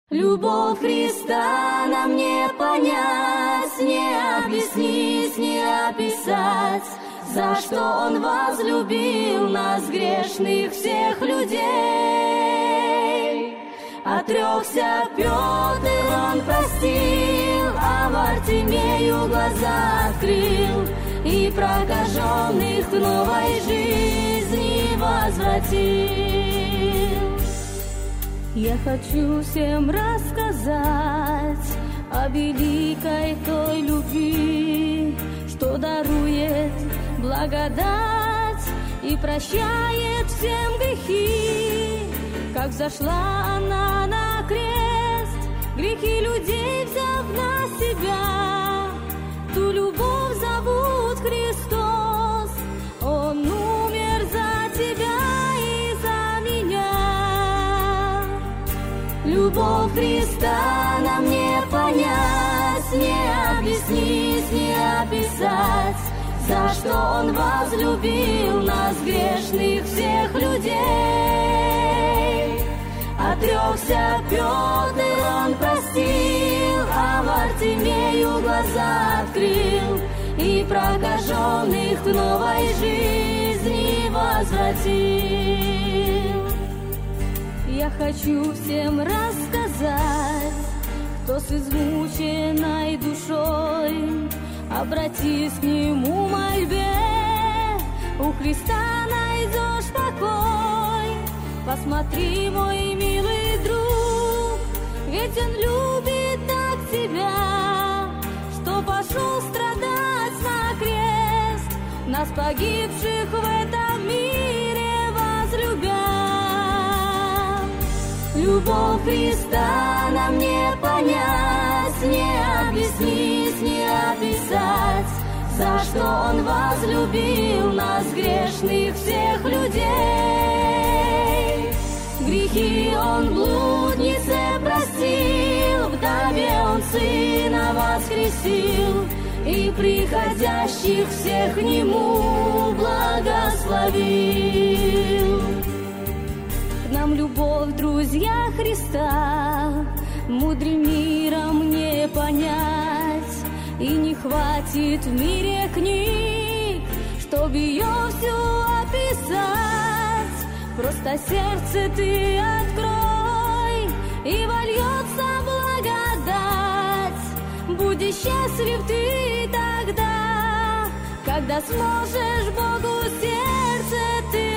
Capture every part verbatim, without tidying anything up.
Любовь Христа нам не понять, не объяснить, не описать, за что Он возлюбил нас, грешных всех людей. Отрекся Петр, он простил, а Вартимею глаза открыл и прокаженных к новой жизни возвратил. Я хочу всем рассказать о великой той любви, что дарует благодать и прощает всем грехи. Как взошла она на крест, грехи людей взяв на себя, ту любовь зовут Христос. Он умер за тебя и за меня. Любовь Христа нам не понять, не объяснить, не описать, за что Он возлюбил нас, грешных всех людей. Отрекся Петр, он простил, а Вартимею глаза открыл и прокаженных к новой жизни возвратил. Я хочу всем рассказать, кто с измученной душой, обратись к Нему мольбе, у Христа найдешь покой. Посмотри, мой милый друг, ведь Он любит так тебя, что пошел страдать на крест, нас погибших в этом мире возлюбя. Любовь Христа нам не понять, не объяснить, не описать, за что Он возлюбил нас, грешных всех людей. Грехи Он блуднице простил, вдове Он Сына воскресил и приходящих всех к Нему благословил. К нам любовь, друзья Христа, мудрым миром не понять, и не хватит в мире книг, чтоб ее всю описать. Просто сердце ты открой, и вольется благодать. Будешь счастлив ты тогда, когда сможешь Богу сердце ты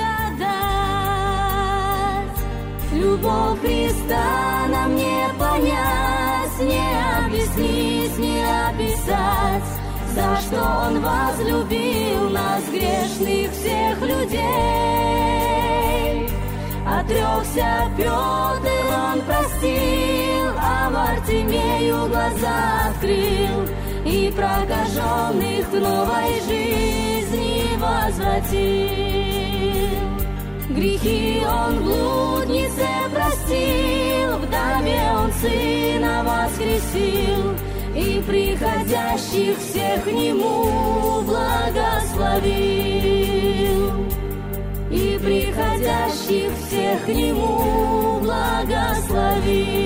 отдать. Любовь Христа нам не понять, не объяснить, не описать, за что Он возлюбил нас, грешных всех людей. Отрекся Петр, он простил, а Вартимею глаза открыл и прокаженных к новой жизни возвратил. Грехи Он блуднице простил, вдове Он Сына воскресил и приходящих всех к Нему благословил. И приходящих всех к Нему благословил.